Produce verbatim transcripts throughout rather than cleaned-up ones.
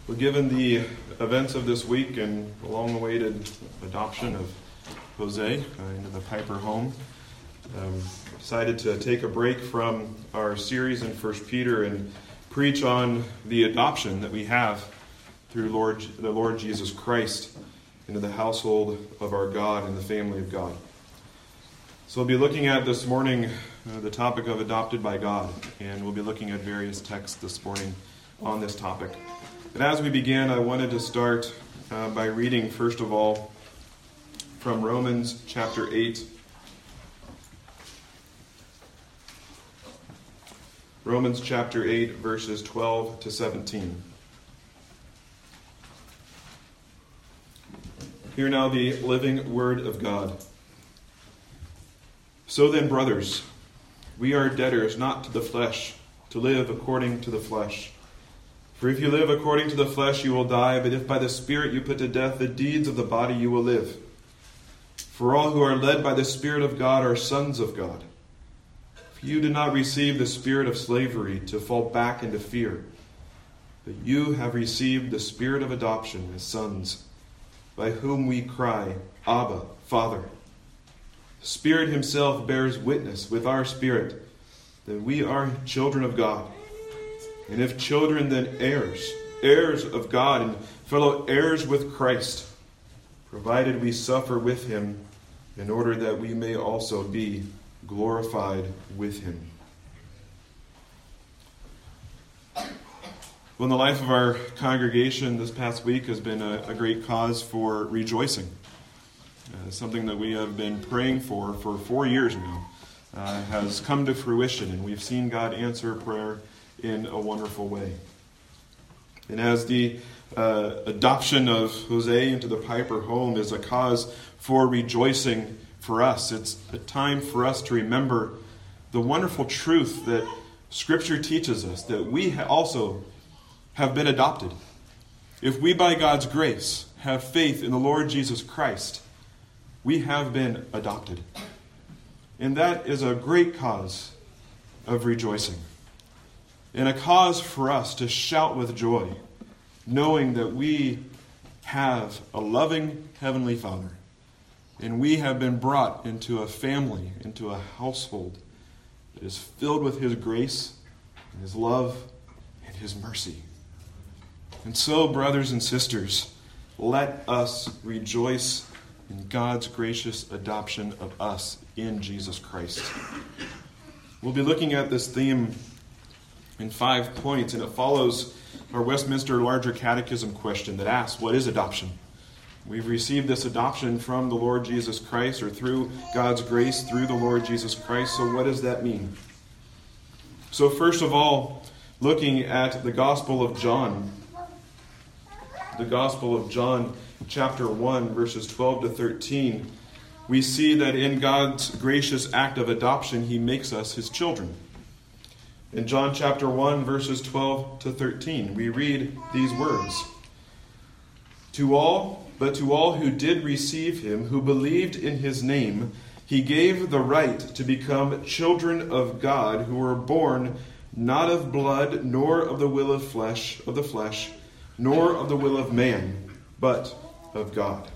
Well, given the events of this week and the long-awaited adoption of Jose uh, into the Piper home, um, decided to take a break from our series in First Peter and preach on the adoption that we have through Lord, the Lord Jesus Christ into the household of our God and the family of God. So we'll be looking at this morning uh, the topic of adopted by God, and we'll be looking at various texts this morning on this topic. But as we begin, I wanted to start uh, by reading, first of all, from Romans chapter eight. Romans chapter eight, verses twelve to seventeen. Hear now the living word of God. So then, brothers, we are debtors not to the flesh, to live according to the flesh. For if you live according to the flesh, you will die, but if by the Spirit you put to death the deeds of the body, you will live. For all who are led by the Spirit of God are sons of God. For you did not receive the spirit of slavery to fall back into fear, but you have received the Spirit of adoption as sons, by whom we cry, Abba, Father. The Spirit himself bears witness with our spirit that we are children of God. And if children, then heirs, heirs of God and fellow heirs with Christ, provided we suffer with him, in order that we may also be glorified with him. Well, in the life of our congregation this past week has been a, a great cause for rejoicing. Uh, something that we have been praying for for four years now uh, has come to fruition, and we've seen God answer prayer in a wonderful way. And as the uh, adoption of Jose into the Piper home is a cause for rejoicing for us, it's a time for us to remember the wonderful truth that Scripture teaches us, that we ha- also have been adopted. If we, by God's grace, have faith in the Lord Jesus Christ, we have been adopted. And that is a great cause of rejoicing. And a cause for us to shout with joy, knowing that we have a loving Heavenly Father, and we have been brought into a family, into a household that is filled with His grace, and His love, and His mercy. And so, brothers and sisters, let us rejoice in God's gracious adoption of us in Jesus Christ. We'll be looking at this theme in five points, and it follows our Westminster Larger Catechism question that asks, what is adoption? We've received this adoption from the Lord Jesus Christ, or through God's grace through the Lord Jesus Christ. So what does that mean? So first of all, looking at the Gospel of John, the Gospel of John, chapter one, verses twelve to thirteen, we see that in God's gracious act of adoption, He makes us His children. In John chapter one, verses twelve to thirteen, we read these words. To all, but to all who did receive him, who believed in his name, he gave the right to become children of God, who were born not of blood, nor of the will of flesh, of the flesh, nor of the will of man, but of God.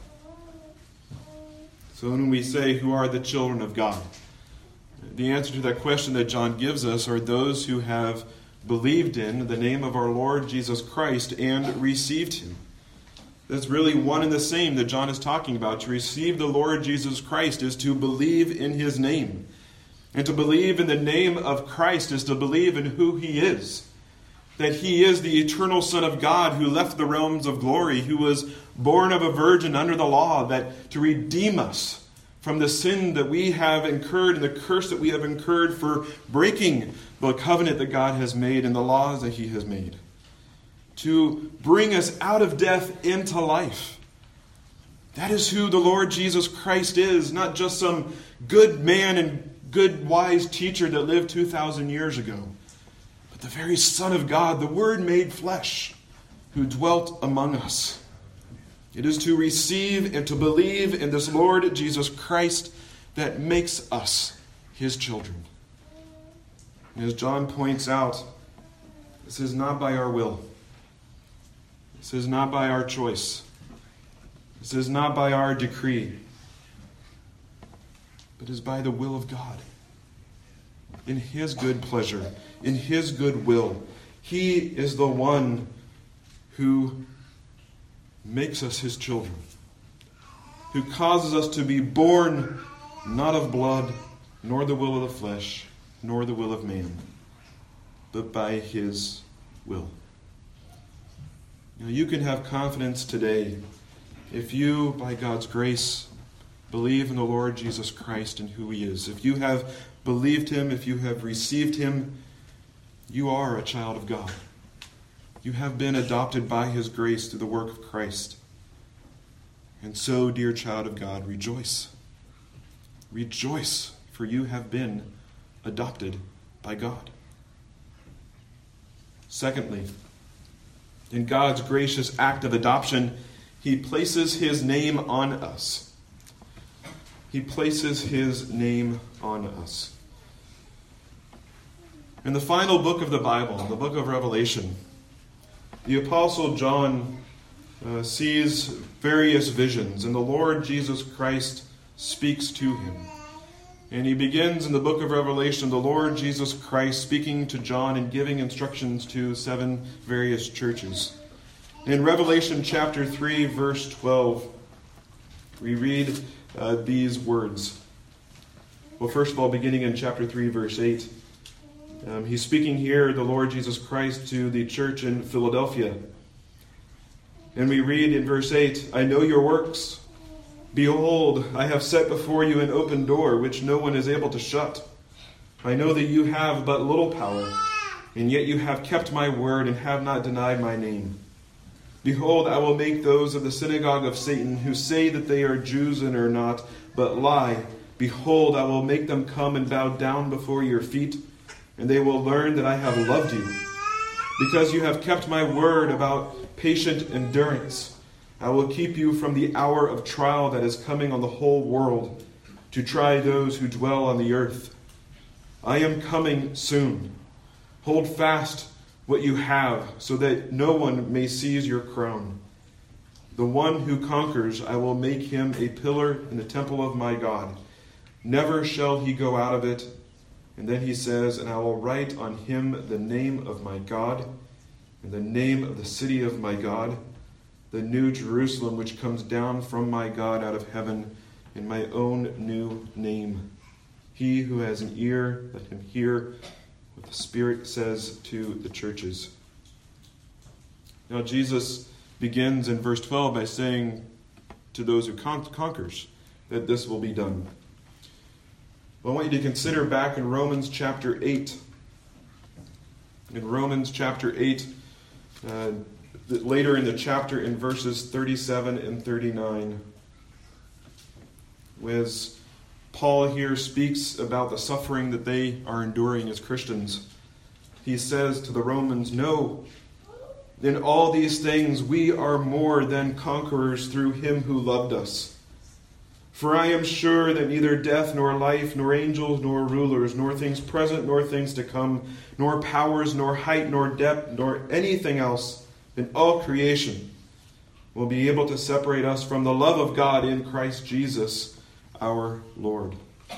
So when we say, who are the children of God? The answer to that question that John gives us are those who have believed in the name of our Lord Jesus Christ and received him. That's really one and the same that John is talking about. To receive the Lord Jesus Christ is to believe in his name. And to believe in the name of Christ is to believe in who he is. That he is the eternal Son of God who left the realms of glory, who was born of a virgin under the law, that to redeem us from the sin that we have incurred and the curse that we have incurred for breaking the covenant that God has made and the laws that he has made. To bring us out of death into life. That is who the Lord Jesus Christ is, not just some good man and good wise teacher that lived two thousand years ago, but the very Son of God, the Word made flesh, who dwelt among us. It is to receive and to believe in this Lord Jesus Christ that makes us his children. And as John points out, this is not by our will. This is not by our choice. This is not by our decree, but is by the will of God. In His good pleasure, in His good will. He is the one who makes us His children, who causes us to be born not of blood, nor the will of the flesh, nor the will of man, but by His will. Now, you can have confidence today if you, by God's grace, believe in the Lord Jesus Christ and who He is. If you have believed Him, if you have received Him, you are a child of God. You have been adopted by His grace through the work of Christ. And so, dear child of God, rejoice. Rejoice, for you have been adopted by God. Secondly, in God's gracious act of adoption, He places His name on us. He places His name on us. In the final book of the Bible, the book of Revelation, the Apostle John uh, sees various visions, and the Lord Jesus Christ speaks to him. And he begins in the book of Revelation, the Lord Jesus Christ speaking to John and giving instructions to seven various churches. In Revelation chapter three, verse twelve, we read uh, these words. Well, first of all, beginning in chapter three, verse eight, um, he's speaking here, the Lord Jesus Christ, to the church in Philadelphia. And we read in verse eight, I know your works. Behold, I have set before you an open door, which no one is able to shut. I know that you have but little power, and yet you have kept my word and have not denied my name. Behold, I will make those of the synagogue of Satan, who say that they are Jews and are not, but lie. Behold, I will make them come and bow down before your feet, and they will learn that I have loved you. Because you have kept my word about patient endurance, I will keep you from the hour of trial that is coming on the whole world, to try those who dwell on the earth. I am coming soon. Hold fast what you have, so that no one may seize your crown. The one who conquers, I will make him a pillar in the temple of my God. Never shall he go out of it. And then he says, and I will write on him the name of my God, and the name of the city of my God, the new Jerusalem which comes down from my God out of heaven, in my own new name. He who has an ear, let him hear what the Spirit says to the churches. Now Jesus begins in verse twelve by saying to those who con- conquers that this will be done. Well, I want you to consider back in Romans chapter eight. In Romans chapter eight, uh, later in the chapter in verses thirty-seven and thirty-nine, as Paul here speaks about the suffering that they are enduring as Christians. He says to the Romans, no, in all these things we are more than conquerors through him who loved us. For I am sure that neither death, nor life, nor angels, nor rulers, nor things present, nor things to come, nor powers, nor height, nor depth, nor anything else in all creation will be able to separate us from the love of God in Christ Jesus, our Lord.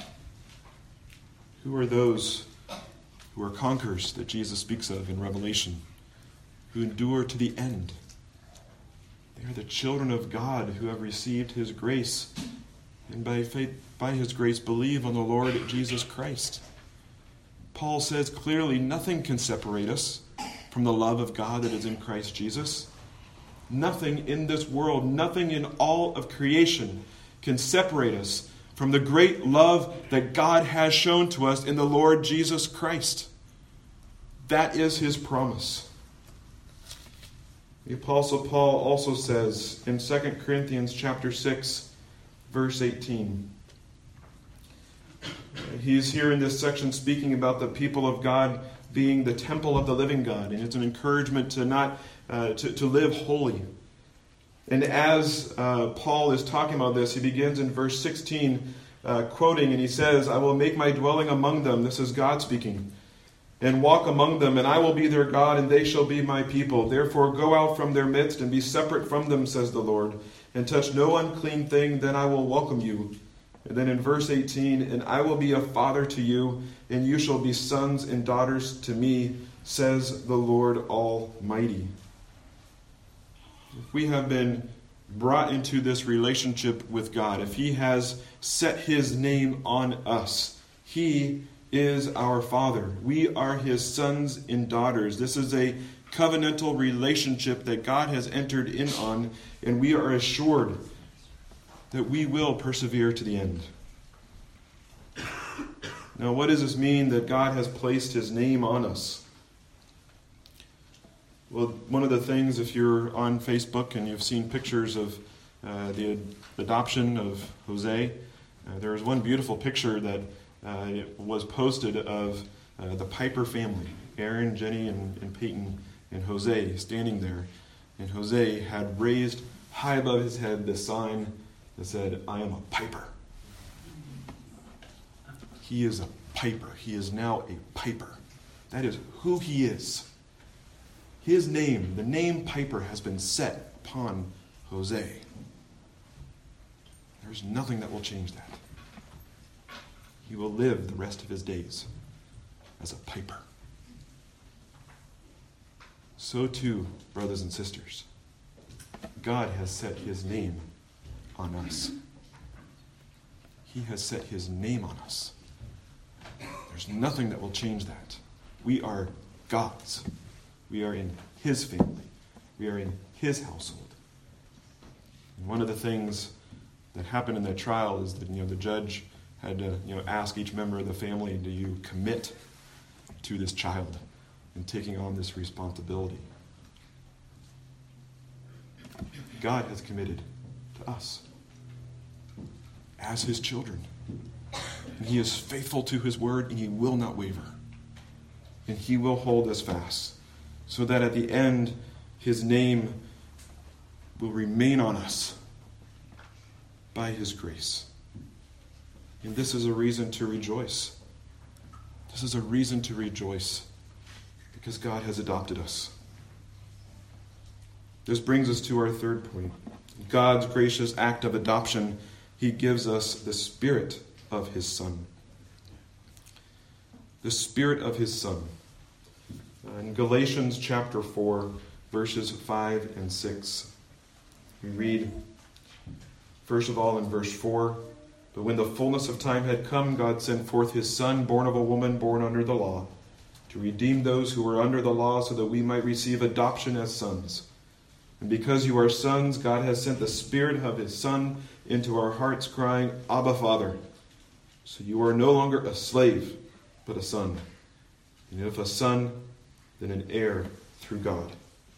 Who are those who are conquerors that Jesus speaks of in Revelation, who endure to the end? They are the children of God who have received his grace, and by faith, by his grace, believe on the Lord Jesus Christ. Paul says clearly, nothing can separate us from the love of God that is in Christ Jesus. Nothing in this world, nothing in all of creation can separate us from the great love that God has shown to us in the Lord Jesus Christ. That is his promise. The Apostle Paul also says in Second Corinthians chapter six, verse eighteen. He's here in this section speaking about the people of God being the temple of the living God, and it's an encouragement to not uh, to, to live holy. And as uh, Paul is talking about this, he begins in verse sixteen, uh, quoting, and he says, I will make my dwelling among them. This is God speaking. and walk among them, and I will be their God, and they shall be my people. Therefore go out from their midst, and be separate from them, says the Lord, and touch no unclean thing, then I will welcome you. And then in verse eighteen, and I will be a father to you, and you shall be sons and daughters to me, says the Lord Almighty. If we have been brought into this relationship with God, if He has set His name on us, He is our Father. We are His sons and daughters. This is a covenantal relationship that God has entered in on, and we are assured that we will persevere to the end. Now, what does this mean that God has placed His name on us? Well, one of the things, if you're on Facebook and you've seen pictures of uh, the adoption of Jose, uh, there was one beautiful picture that uh, was posted of uh, the Piper family, Aaron, Jenny, and, and Peyton, and Jose standing there. And Jose had raised high above his head this sign that said, I am a Piper. He is a Piper. He is now a Piper. That is who he is. His name, the name Piper, has been set upon Jose. There's nothing that will change that. He will live the rest of his days as a Piper. So too, brothers and sisters, God has set His name on us. He has set His name on us. There's nothing that will change that. We are God's. We are in His family. We are in His household. And one of the things that happened in that trial is that, you know, the judge had to, you know, ask each member of the family, do you commit to this child and taking on this responsibility? God has committed to us as His children. And He is faithful to His word, and He will not waver. And He will hold us fast, so that at the end, His name will remain on us by His grace. And this is a reason to rejoice. This is a reason to rejoice, because God has adopted us. This brings us to our third point. God's gracious act of adoption. He gives us the Spirit of His Son. The Spirit of His Son. In Galatians chapter four, verses five and six, we read, first of all in verse four, but when the fullness of time had come, God sent forth His Son, born of a woman, born under the law, to redeem those who were under the law, so that we might receive adoption as sons. And because you are sons, God has sent the Spirit of His Son into our hearts, crying, Abba, Father. So you are no longer a slave, but a son. And if a son, then an heir through God.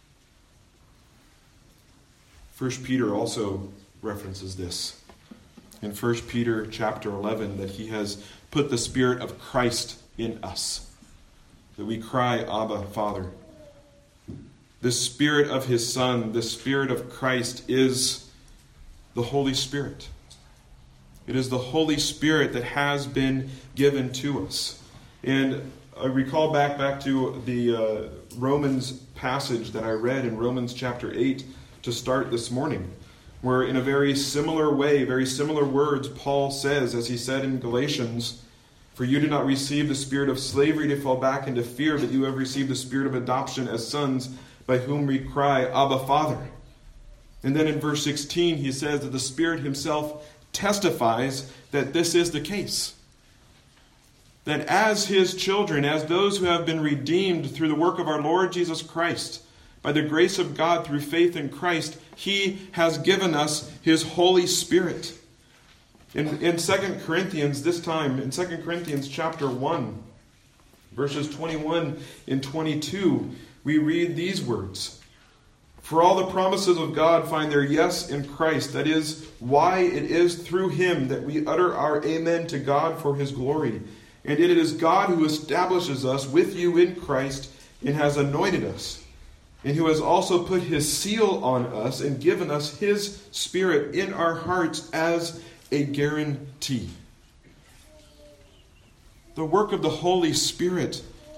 First Peter also references this. In First Peter chapter eleven, that He has put the Spirit of Christ in us, that we cry, Abba, Father. The Spirit of His Son, the Spirit of Christ, is the Holy Spirit. It is the Holy Spirit that has been given to us. And I recall back, back to the uh, Romans passage that I read in Romans chapter eight to start this morning, where in a very similar way, very similar words, Paul says, as he said in Galatians, for you did not receive the spirit of slavery to fall back into fear, but you have received the Spirit of adoption as sons, by whom we cry, Abba, Father. And then in verse sixteen, he says that the Spirit Himself testifies that this is the case. That as His children, as those who have been redeemed through the work of our Lord Jesus Christ, by the grace of God through faith in Christ, He has given us His Holy Spirit. In, in Second Corinthians, this time, in Second Corinthians chapter one, verses twenty-one and twenty-two, we read these words. For all the promises of God find their yes in Christ. That is why it is through Him that we utter our amen to God for His glory. And it is God who establishes us with you in Christ and has anointed us, and who has also put His seal on us and given us His Spirit in our hearts as a guarantee. The work of the Holy Spirit,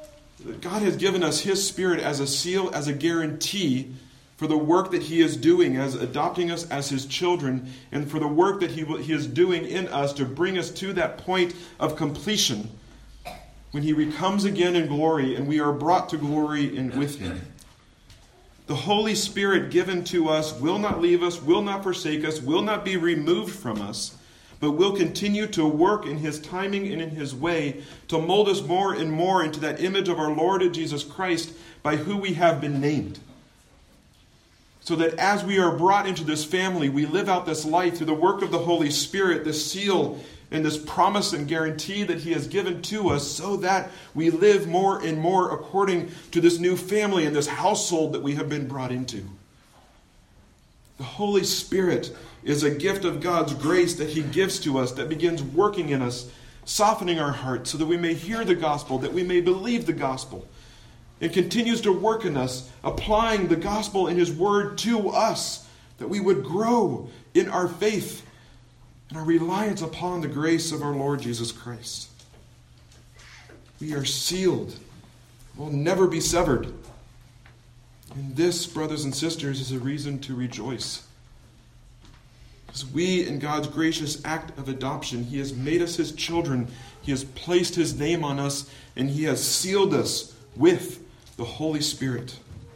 God has given us His Spirit as a seal, as a guarantee for the work that He is doing, as adopting us as His children, and for the work that He, he is doing in us to bring us to that point of completion when He comes again in glory and we are brought to glory in, with Him. The Holy Spirit given to us will not leave us, will not forsake us, will not be removed from us, but will continue to work in His timing and in His way to mold us more and more into that image of our Lord Jesus Christ by who we have been named. So that as we are brought into this family, we live out this life through the work of the Holy Spirit, this seal and this promise and guarantee that He has given to us, so that we live more and more according to this new family and this household that we have been brought into. The Holy Spirit is a gift of God's grace that He gives to us, that begins working in us, softening our hearts so that we may hear the gospel, that we may believe the gospel. It continues to work in us, applying the gospel and His word to us, that we would grow in our faith and our reliance upon the grace of our Lord Jesus Christ. We are sealed. We'll never be severed. And this, brothers and sisters, is a reason to rejoice. Because we, in God's gracious act of adoption, He has made us His children. He has placed His name on us, and He has sealed us with the Holy Spirit.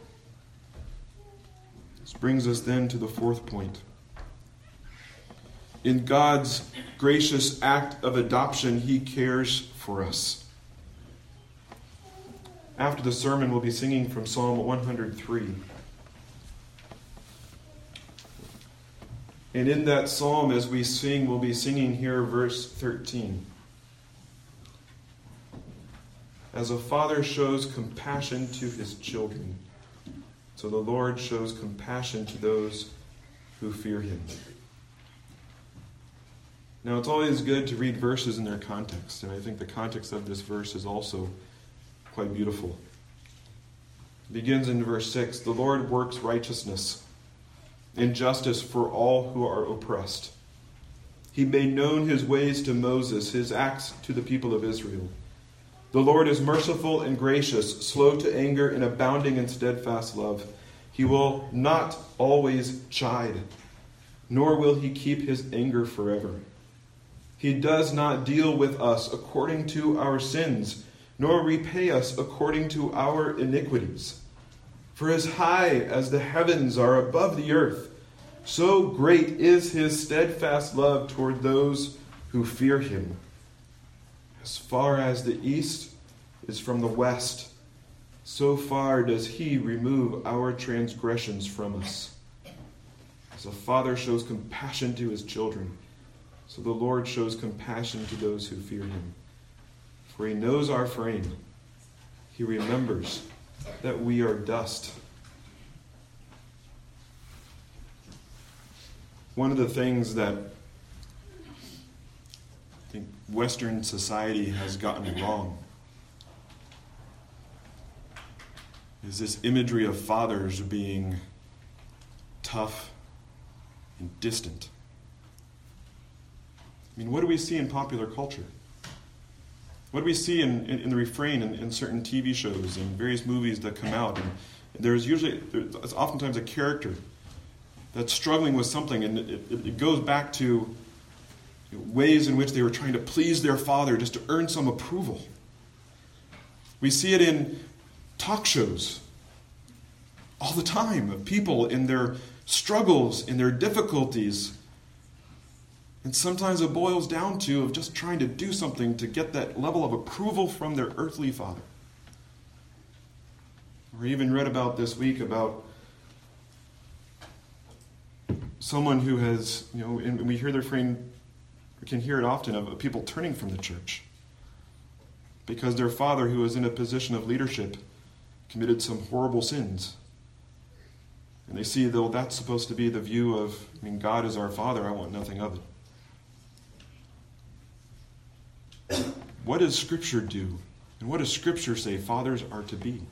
This brings us then to the fourth point. In God's gracious act of adoption, He cares for us. After the sermon, we'll be singing from Psalm one hundred three. And in that psalm, as we sing, we'll be singing here verse thirteen. As a father shows compassion to his children, so the Lord shows compassion to those who fear Him. Now, it's always good to read verses in their context, and I think the context of this verse is also quite beautiful. It begins in verse six, "The Lord works righteousness and justice for all who are oppressed. He made known His ways to Moses, His acts to the people of Israel. The Lord is merciful and gracious, slow to anger and abounding in steadfast love. He will not always chide, nor will He keep His anger forever. He does not deal with us according to our sins, nor repay us according to our iniquities. For as high as the heavens are above the earth, so great is His steadfast love toward those who fear Him. As far as the east is from the west, so far does He remove our transgressions from us. As a father shows compassion to his children, so the Lord shows compassion to those who fear Him. For He knows our frame. He remembers that we are dust." One of the things that I think Western society has gotten wrong is this imagery of fathers being tough and distant. I mean, what do we see in popular culture? What do we see in, in, in the refrain in, in certain T V shows and various movies that come out? And there's usually, there's oftentimes a character that's struggling with something, and it, it, it goes back to ways in which they were trying to please their father just to earn some approval. We see it in talk shows all the time of people in their struggles, in their difficulties. And sometimes it boils down to of just trying to do something to get that level of approval from their earthly father. We even read about this week about someone who has, you know, and we hear the refrain, we can hear it often, of people turning from the church because their father, who was in a position of leadership, committed some horrible sins. And they see, though, that's supposed to be the view of, I mean, God is our Father, I want nothing of it. What does Scripture do? And what does Scripture say fathers are to be?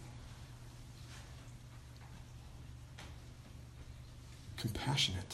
Compassionate.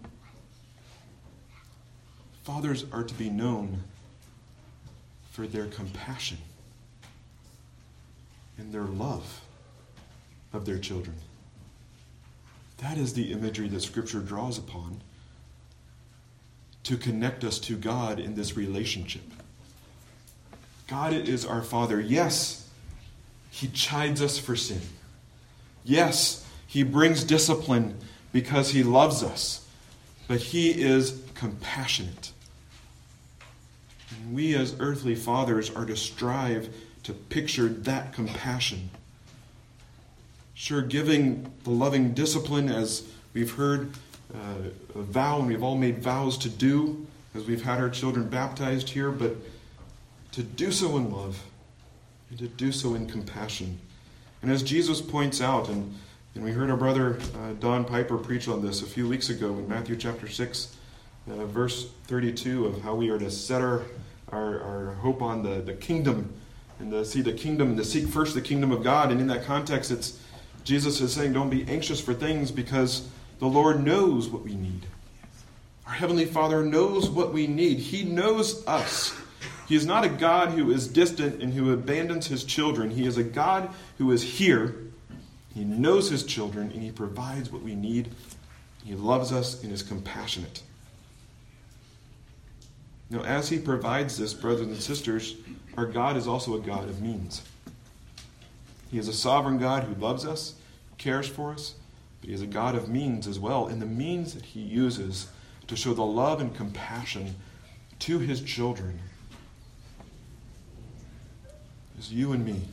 Fathers are to be known for their compassion. in their love of their children. That is the imagery that Scripture draws upon to connect us to God in this relationship. God is our Father. Yes, He chides us for sin. Yes, He brings discipline because He loves us. But He is compassionate. And we as earthly fathers are to strive to picture that compassion. Sure, giving the loving discipline, as we've heard, uh, a vow, and we've all made vows to do, as we've had our children baptized here, but to do so in love, and to do so in compassion. And as Jesus points out, and, and we heard our brother uh, Don Piper preach on this a few weeks ago in Matthew chapter six, uh, verse thirty-two, of how we are to set our, our, our hope on the, the kingdom, and to see the kingdom, and to seek first the kingdom of God. And in that context, it's Jesus is saying, don't be anxious for things, because the Lord knows what we need. Our Heavenly Father knows what we need. He knows us. He is not a God who is distant and who abandons His children. He is a God who is here. He knows His children, and He provides what we need. He loves us and is compassionate. Now, as He provides this, brothers and sisters, our God is also a God of means. He is a sovereign God who loves us, cares for us, but He is a God of means as well. And the means that He uses to show the love and compassion to His children is you and me.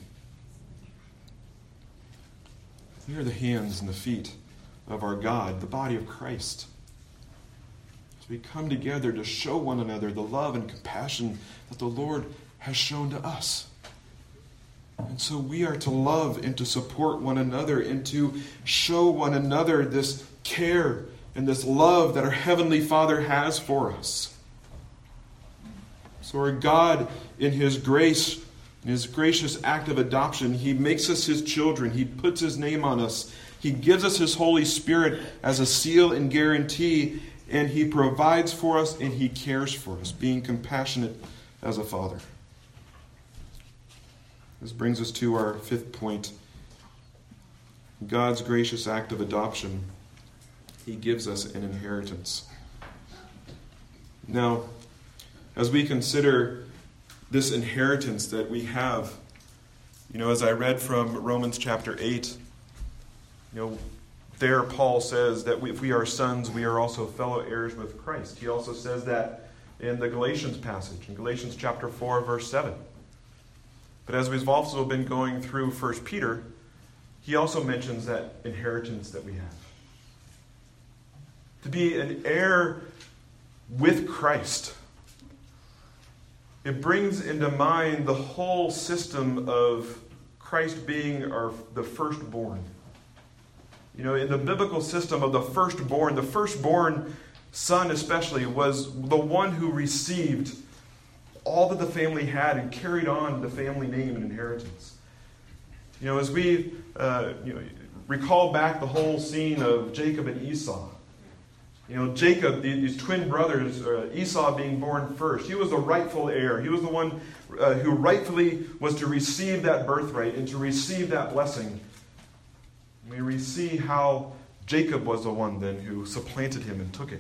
We are the hands and the feet of our God, the body of Christ. As we come together to show one another the love and compassion that the Lord has shown to us. And so we are to love and to support one another and to show one another this care and this love that our Heavenly Father has for us. So our God, in His grace, in His gracious act of adoption, He makes us His children. He puts His name on us. He gives us His Holy Spirit as a seal and guarantee, and He provides for us and He cares for us, being compassionate as a Father. This brings us to our fifth point. God's gracious act of adoption. He gives us an inheritance. Now, as we consider this inheritance that we have, you know, as I read from Romans chapter eight, you know, there Paul says that we, if we are sons, we are also fellow heirs with Christ. He also says that in the Galatians passage, in Galatians chapter four, verse seven. But as we've also been going through First Peter, he also mentions that inheritance that we have. To be an heir with Christ. It brings into mind the whole system of Christ being our, the firstborn. You know, in the biblical system of the firstborn, the firstborn son especially was the one who received all that the family had and carried on the family name and inheritance. You know, as we uh, you know, recall back the whole scene of Jacob and Esau. You know, Jacob, these twin brothers, uh, Esau being born first, he was the rightful heir. He was the one uh, who rightfully was to receive that birthright and to receive that blessing. We we see how Jacob was the one then who supplanted him and took it.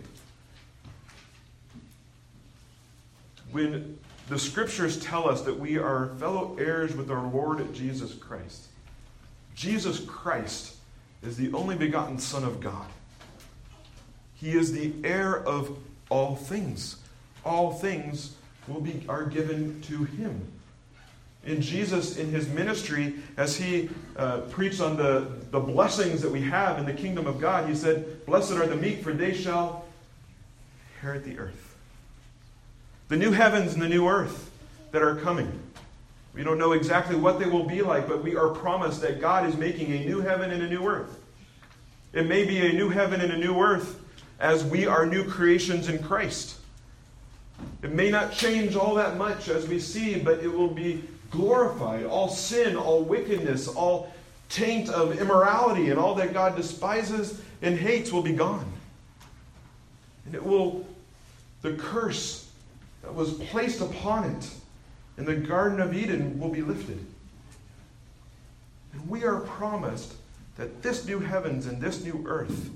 When the Scriptures tell us that we are fellow heirs with our Lord Jesus Christ, Jesus Christ is the only begotten Son of God. He is the heir of all things. All things will be are given to Him. In Jesus, in His ministry, as He uh, preached on the, the blessings that we have in the kingdom of God, He said, "Blessed are the meek, for they shall inherit the earth." The new heavens and the new earth that are coming. We don't know exactly what they will be like, but we are promised that God is making a new heaven and a new earth. It may be a new heaven and a new earth as we are new creations in Christ. It may not change all that much as we see, but it will be glorified. All sin, all wickedness, all taint of immorality, and all that God despises and hates will be gone. And it will, the curse that was placed upon it in the Garden of Eden will be lifted. we are promised that this new heavens and this new earth,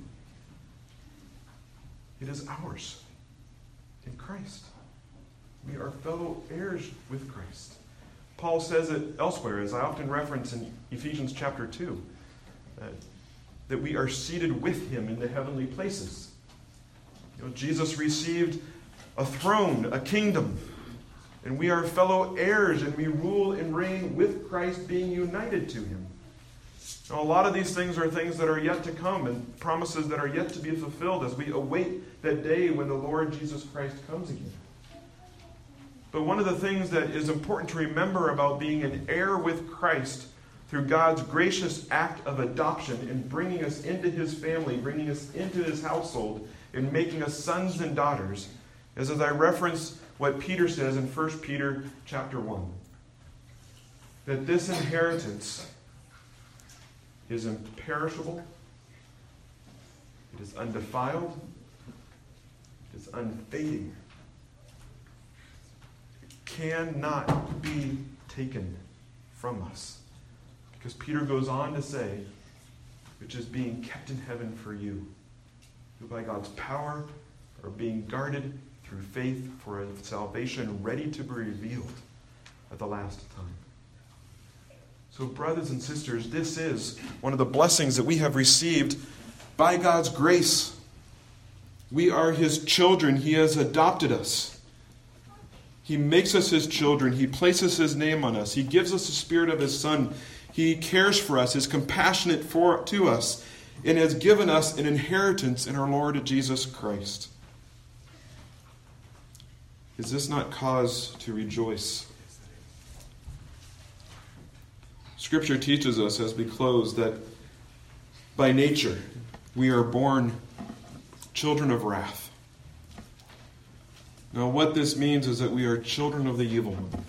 it is ours in Christ. We are fellow heirs with Christ. Paul says it elsewhere, as I often reference in Ephesians chapter two, uh, that we are seated with him in the heavenly places. You know, Jesus received a throne, a kingdom, and we are fellow heirs, and we rule and reign with Christ, being united to him. Now, a lot of these things are things that are yet to come and promises that are yet to be fulfilled as we await that day when the Lord Jesus Christ comes again. But one of the things that is important to remember about being an heir with Christ through God's gracious act of adoption and bringing us into his family, bringing us into his household, and making us sons and daughters, is as I reference what Peter says in First Peter chapter one, that this inheritance is imperishable, it is undefiled, it is unfading. It cannot be taken from us. Because Peter goes on to say, which is being kept in heaven for you, who by God's power are being guarded through faith for a salvation ready to be revealed at the last time. So, brothers and sisters, this is one of the blessings that we have received by God's grace. We are his children. He has adopted us. He makes us his children. He places his name on us. He gives us the spirit of his Son. He cares for us, is compassionate for to us, and has given us an inheritance in our Lord Jesus Christ. Is this not cause to rejoice? Scripture teaches us as we close that by nature we are born children of wrath. Now, what this means is that we are children of the evil one.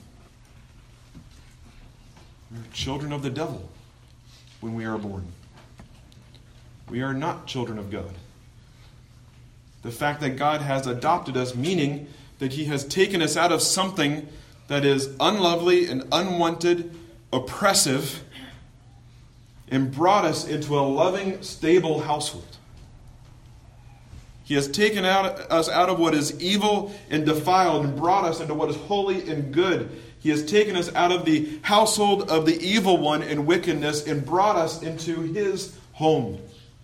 We are children of the devil when we are born. We are not children of God. The fact that God has adopted us, meaning that he has taken us out of something that is unlovely and unwanted, oppressive, and brought us into a loving, stable household. He has taken out, us out of what is evil and defiled and brought us into what is holy and good. He has taken us out of the household of the evil one and wickedness and brought us into his home.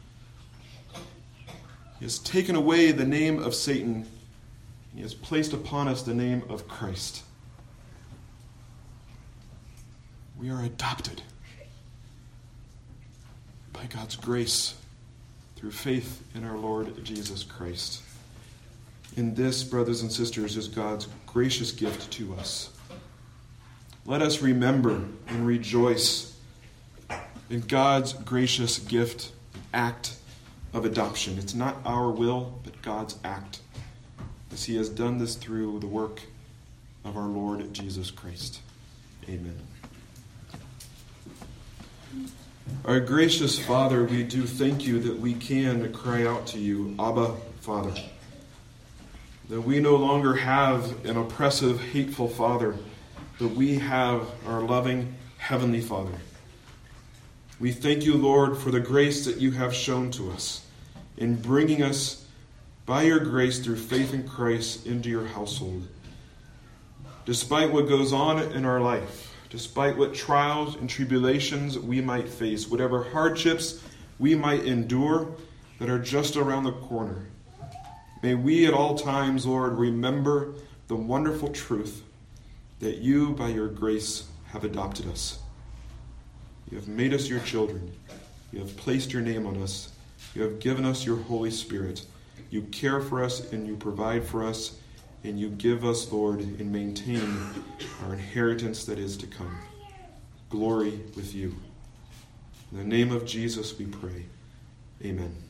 He has taken away the name of Satan. He has placed upon us the name of Christ. We are adopted by God's grace through faith in our Lord Jesus Christ. In this, brothers and sisters, is God's gracious gift to us. Let us remember and rejoice in God's gracious gift, act of adoption. It's not our will, but God's act, as he has done this through the work of our Lord Jesus Christ. Amen. Our gracious Father, we do thank you that we can cry out to you, Abba, Father. That we no longer have an oppressive, hateful Father, but we have our loving Heavenly Father. We thank you, Lord, for the grace that you have shown to us in bringing us by your grace through faith in Christ into your household. Despite what goes on in our life, despite what trials and tribulations we might face, whatever hardships we might endure that are just around the corner, may we at all times, Lord, remember the wonderful truth that you, by your grace, have adopted us. You have made us your children. You have placed your name on us. You have given us your Holy Spirit. You care for us and you provide for us, and you give us, Lord, and maintain our inheritance that is to come. Glory with you. In the name of Jesus we pray. Amen.